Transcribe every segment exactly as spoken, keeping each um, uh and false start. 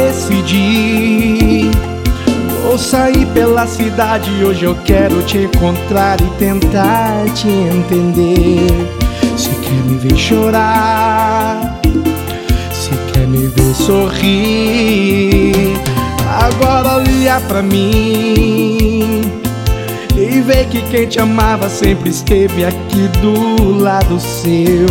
decidi. Vou sair pela cidade, hoje eu quero te encontrar e tentar te entender. Se quer me ver chorar, se quer me ver sorrir, agora olha pra mim e vê que quem te amava sempre esteve aqui do lado seu.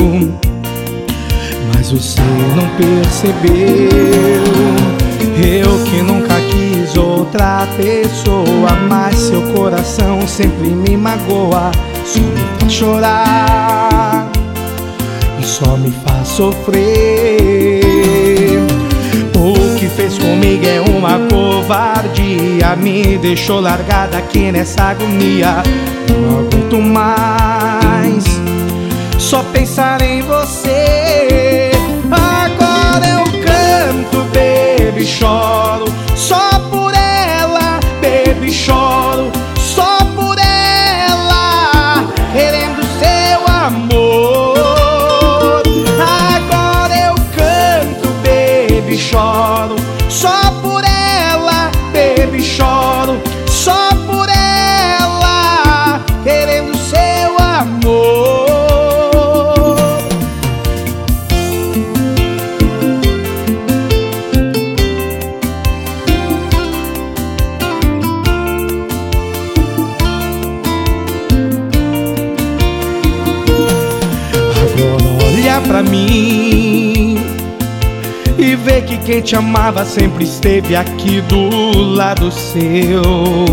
Mas você não percebeu, eu que nunca quis outra pessoa, mas seu coração sempre me magoa. Só me faz chorar e só me faz sofrer. O que fez comigo é uma covardia, me deixou largada aqui nessa agonia. Não aguento mais só pensar em você. Agora eu canto, baby, choro só por ela, baby, choro só por ela, querendo seu amor. Agora eu canto, baby, choro só por ela, baby, choro só por ela, querendo seu amor. Olha pra mim e vê que quem te amava sempre esteve aqui do lado seu.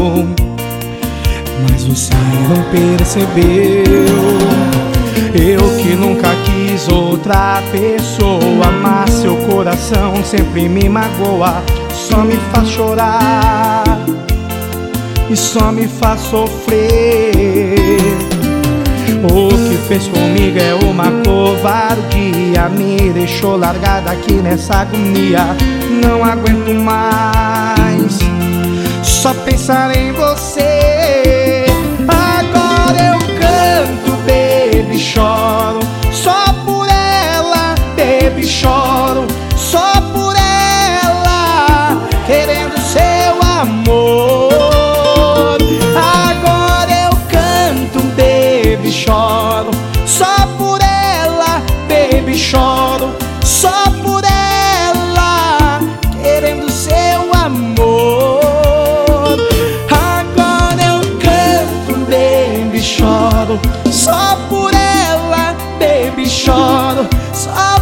Mas você não percebeu, eu que nunca quis outra pessoa, mas seu coração sempre me magoa. Só me faz chorar e só me faz sofrer. O que fez comigo é uma covardia, me deixou largada aqui nessa agonia. Não aguento mais só pensar em você. Agora eu canto, baby, choro só por ela, baby, choro só por ela, querendo seu amor. Agora eu canto, baby, choro só por ela, baby, choro só por ela, querendo seu amor. Agora eu canto, baby, choro só por ela, baby, choro só